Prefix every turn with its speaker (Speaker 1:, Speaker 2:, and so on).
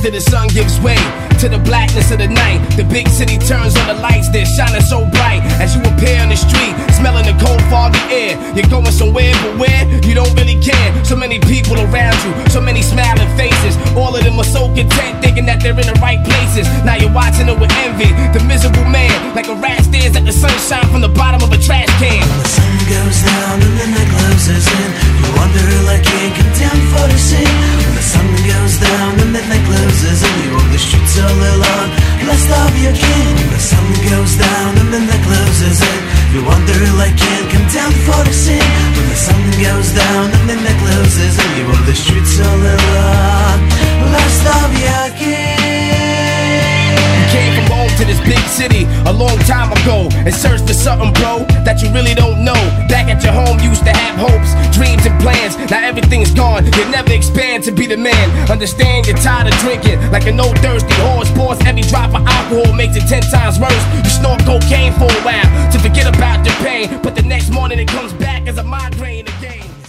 Speaker 1: after the sun gives way to the blackness of the night, the big city turns on the lights, they're shining so bright. As you appear on the street, smelling the cold foggy air, you're going somewhere, but where? You don't really care. So many people around you, so many smiling faces, all of them are so content, thinking that they're in the right places. Now you're watching it with envy, the miserable man, like a rat stares at the sunshine from the bottom of a trash can.
Speaker 2: When the sun goes down and the night closes in, you wonder like you ain't condemned for the sin. When the sun goes down and the night closes in, you walk the streets all alone, blessed of your kin. When the sun goes down and the night closes in, you wonder like you ain't condemned for the sin. When the sun goes down and the night closes in, you walk the streets all alone, blessed of your kin.
Speaker 1: You came from home to this big city a long time ago and searched for something, bro, that you really don't know. Back at your home, you used to have hopes, dreams and plans. Now everything's gone, you never expand to be the man. Understand you're tired of drinking like an old thirsty horse. Pours every drop of alcohol, makes it 10 times worse. You snort cocaine for a while to forget about the pain, but the next morning it comes back as a migraine again.